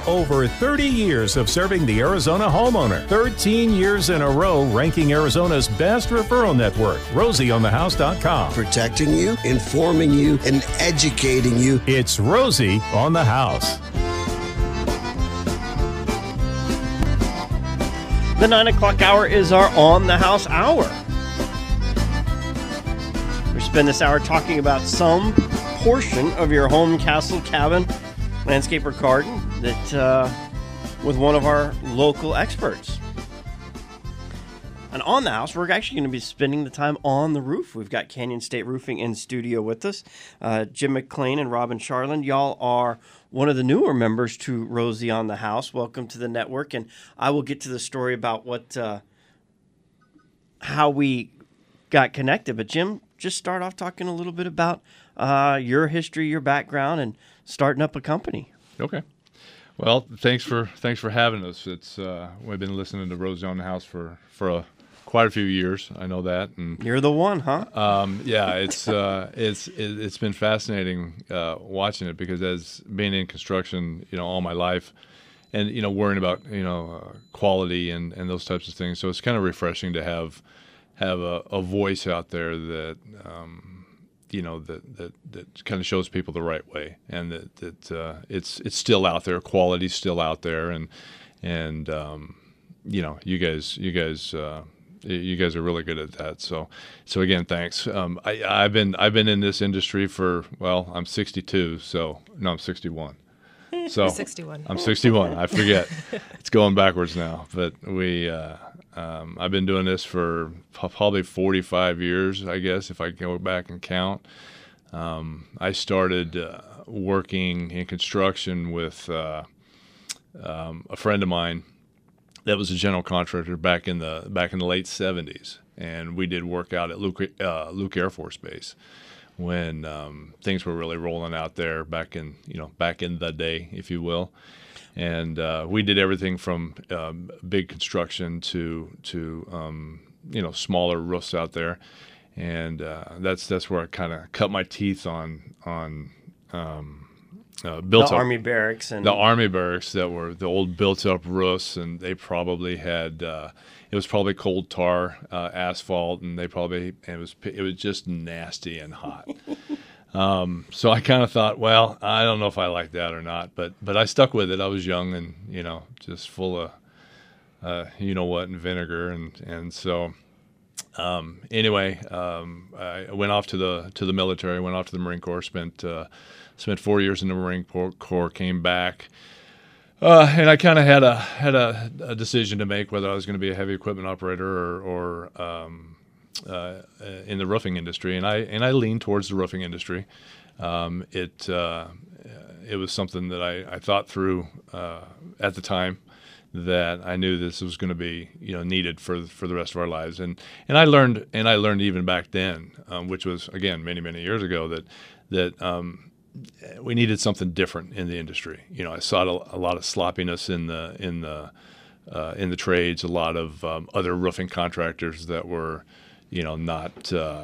Over 30 years of serving the Arizona homeowner. 13 years in a row ranking Arizona's best referral network. RosieOnTheHouse.com. Protecting you, informing you, and educating you. It's Rosie on the House. The 9 o'clock hour is our On the House hour. We spend this hour talking about some portion of your home, castle, cabin, landscape, or garden that with one of our local experts. And on the house, we're actually going to be spending the time on the roof. We've got Canyon State Roofing in studio with us. Jim McClain and Robin Charland. Y'all are one of the newer members to Rosie on the House. Welcome to the network. And I will get to the story about how we got connected. But Jim, just start off talking a little bit about your history, your background, and starting up a company. Okay. Well, thanks for having us. It's we've been listening to Rosie on the House for quite a few years. I know that. And you're the one, huh? Yeah, it's been fascinating watching it, because as being in construction, all my life, and worrying about quality and those types of things. So it's kind of refreshing to have a voice out there that that kind of shows people the right way, and that it's still out there, quality's still out there, and you guys are really good at that. So again, thanks. I've been in this industry for, well, I'm 62, so no, I'm 61. So 61. I'm 61. I forget. It's going backwards now, but I've been doing this for probably 45 years, I guess, if I go back and count. I started working in construction with a friend of mine that was a general contractor back in the late 70s, and we did work out at Luke Air Force Base when things were really rolling out there back in the day, if you will. And we did everything from big construction to smaller roofs out there, and that's where I kind of cut my teeth on built the up, Army barracks and the Army barracks that were the old built up roofs, and they probably had it was probably coal tar asphalt, and it was just nasty and hot. So I kind of thought, well, I don't know if I like that or not, but I stuck with it. I was young and, just full of, and vinegar. And so, anyway, I went off to the military, went off to the Marine Corps, spent 4 years in the Marine Corps, came back. And I kind of had a decision to make whether I was going to be a heavy equipment operator or in the roofing industry, and I leaned towards the roofing industry. It was something that I thought through at the time, that I knew this was going to be needed for the rest of our lives, and I learned even back then, which was again many years ago, that we needed something different in the industry. I saw a lot of sloppiness in the trades, a lot of other roofing contractors that were not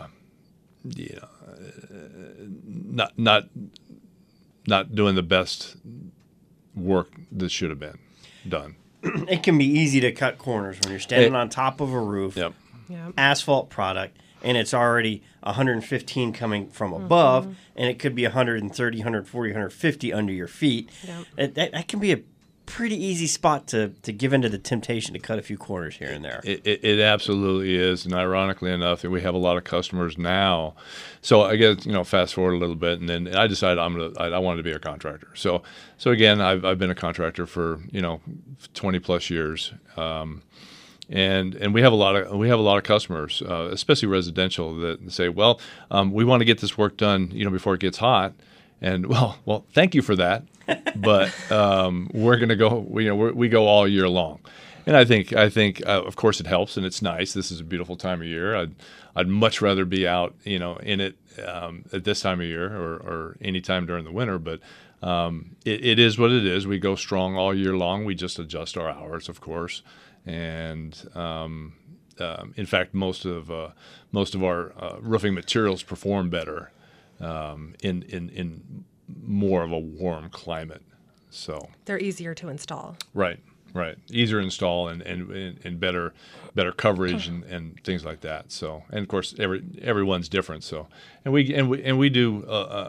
doing the best work that should have been done. It can be easy to cut corners when you're standing on top of a roof, Yep. asphalt product, and it's already 115 coming from above, and it could be 130, 140, 150 under your feet. Yep. That can be a pretty easy spot to give into the temptation to cut a few corners here and there. It absolutely is, and ironically enough, we have a lot of customers now. So I guess fast forward a little bit, and then I decided I wanted to be a contractor. So again, I've been a contractor for 20 plus years, and we have a lot of customers, especially residential, that say, well, we want to get this work done before it gets hot. And well, thank you for that, but we're going to go. We go all year long, and I think of course it helps, and it's nice. This is a beautiful time of year. I'd much rather be out, in it at this time of year or any time during the winter. But it is what it is. We go strong all year long. We just adjust our hours, of course, and in fact, most of our roofing materials perform better in more of a warm climate. So they're easier to install. right. Easier to install and better coverage and things like that. So, and of course everyone's different. So, and we do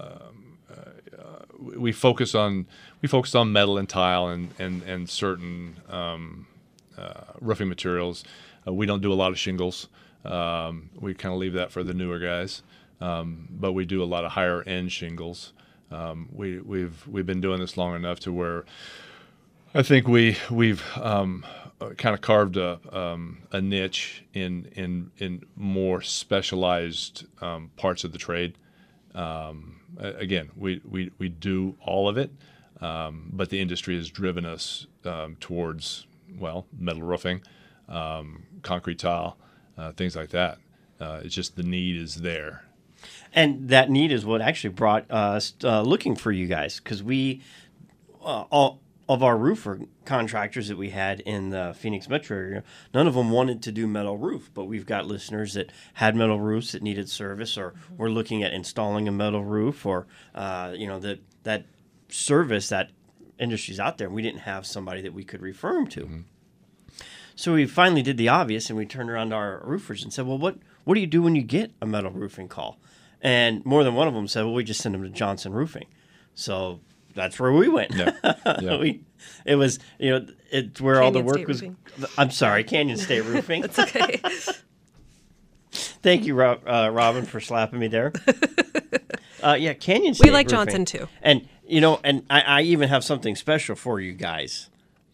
we focus on metal and tile and certain roofing materials. We don't do a lot of shingles. We kind of leave that for the newer guys. But we do a lot of higher end shingles. We've been doing this long enough to where I think we've kind of carved a niche in more specialized parts of the trade. Again, we do all of it, but the industry has driven us towards metal roofing, concrete tile, things like that. It's just the need is there. And that need is what actually brought us looking for you guys, because we all of our roofer contractors that we had in the Phoenix metro area, none of them wanted to do metal roof, but we've got listeners that had metal roofs that needed service, or were looking at installing a metal roof, or that service, that industry's out there, and we didn't have somebody that we could refer them to. Mm-hmm. So we finally did the obvious, and we turned around to our roofers and said, well, what do you do when you get a metal roofing call? And more than one of them said, well, we just send them to Johnson Roofing. So that's where we went. Yeah. It was, it's where Canyon all the work State was. Roofing. I'm sorry, Canyon State Roofing. That's okay. Thank you, Robin, for slapping me there. Canyon State. We like Roofing. Johnson too. And I even have something special for you guys.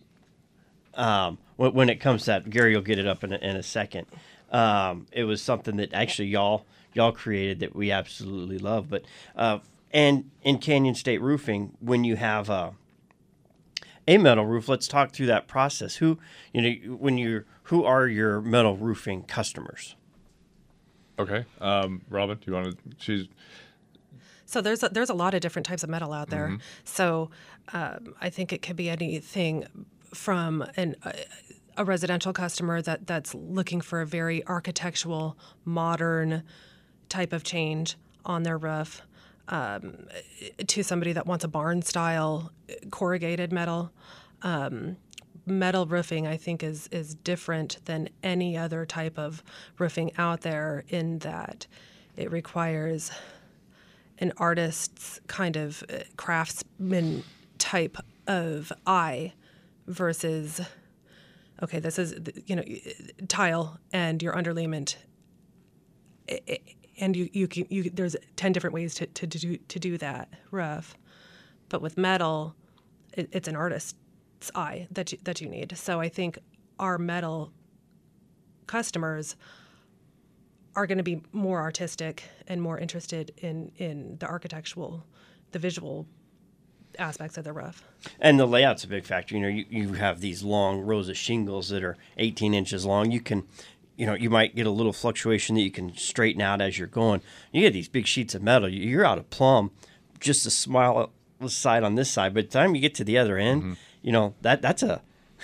When it comes to that, Gary will get it up in a second. It was something that actually y'all created that we absolutely love. But and in Canyon State Roofing, when you have a metal roof, let's talk through that process. Who are your metal roofing customers? Okay, Robin, do you want to? So there's a lot of different types of metal out there. Mm-hmm. So I think it could be anything from a residential customer that's looking for a very architectural, modern type of change on their roof, to somebody that wants a barn-style corrugated metal. Metal roofing, I think, is different than any other type of roofing out there in that it requires an artist's kind of craftsman type of eye versus, okay, this is, tile and your underlayment, and you there's 10 different ways to do that roof, but with metal, it's an artist's eye that you need. So I think our metal customers are going to be more artistic and more interested in the architectural, the visual aspects of the roof. And the layout's a big factor. You have these long rows of shingles that are 18 inches long. You can, you might get a little fluctuation that you can straighten out as you're going. You get these big sheets of metal. You're out of plumb, just a smile side on this side. By the time you get to the other end, that's a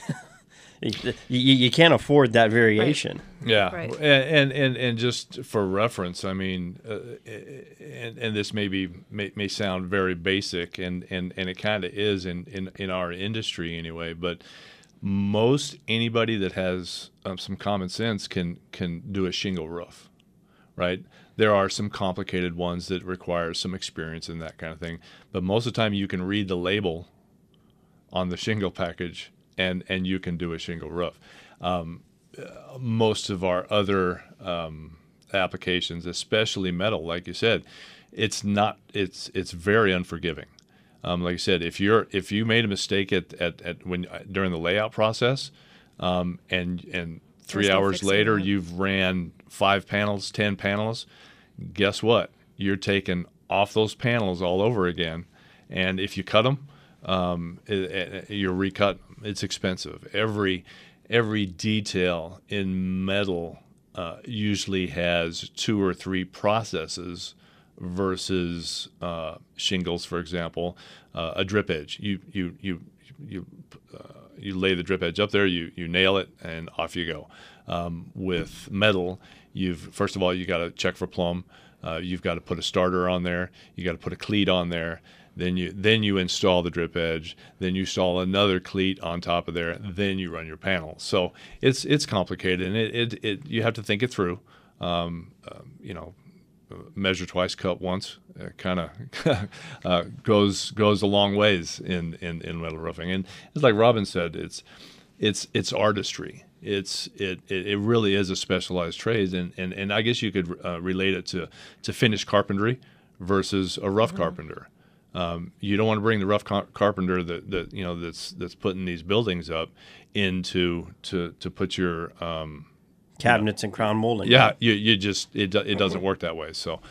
you can't afford that variation. Right. Yeah, right. And just for reference, I mean, and this may sound very basic, and it kind of is in our industry anyway. But most anybody that has some common sense can do a shingle roof, right? There are some complicated ones that require some experience and that kind of thing, but most of the time you can read the label on the shingle package and you can do a shingle roof. Most of our other applications, especially metal, like you said, it's very unforgiving. Like I said, if you made a mistake during the layout process, and 3 hours later you've ran 5 panels, 10 panels, guess what? You're taking off those panels all over again, and if you cut them, you're recut. It's expensive. Every detail in metal usually has 2 or 3 processes versus shingles, for example. A drip edge. You lay the drip edge up there. You nail it, and off you go. With metal, first of all you got to check for plumb. You've got to put a starter on there. You got to put a cleat on there. then you install the drip edge, then you install another cleat on top of there, then you run your panel. So it's complicated, and it you have to think it through. Measure twice, cut once, kind of goes a long ways in metal roofing. And it's like Robin said, it's artistry. It really is a specialized trade, and I guess you could relate it to finished carpentry versus a rough carpenter. You don't want to bring the rough carpenter that's putting these buildings up into to put your cabinets and crown molding. Yeah, you just it doesn't work that way. So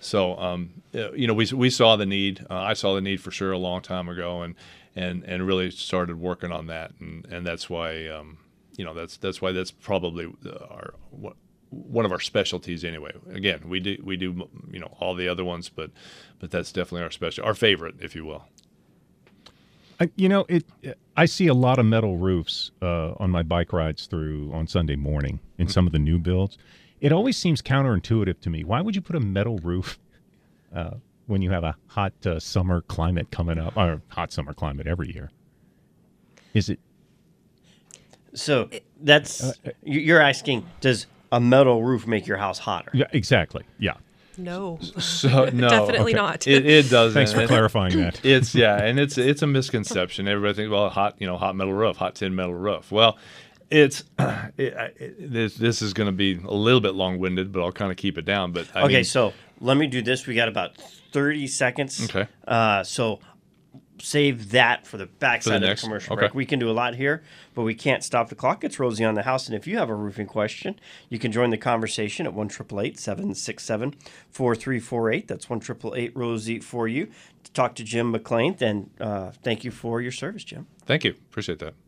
we saw the need. I saw the need for sure a long time ago, and really started working on that, and that's why that's why that's probably one of our specialties anyway. Again, we do all the other ones, but that's definitely our favorite, if you will. I see a lot of metal roofs on my bike rides through on Sunday morning in some of the new builds. It always seems counterintuitive to me. Why would you put a metal roof when you have a hot summer climate coming up, or hot summer climate every year? Is it? So that's you're asking, does a metal roof make your house hotter? Yeah, exactly. Yeah. No. So no, Definitely not. It doesn't. Thanks for clarifying that. It's a misconception. Everybody thinks, well, hot metal roof, hot tin metal roof. Well, this is going to be a little bit long-winded, but I'll kind of keep it down. But so let me do this. We got about 30 seconds. Okay. So save that for the backside of the next commercial okay. break. We can do a lot here, but we can't stop the clock. It's Rosie on the House, and if you have a roofing question, you can join the conversation at 1-888-767-4348. That's 1-888-ROSIE for you to talk to Jim McLean. And thank you for your service, Jim. Thank you. Appreciate that.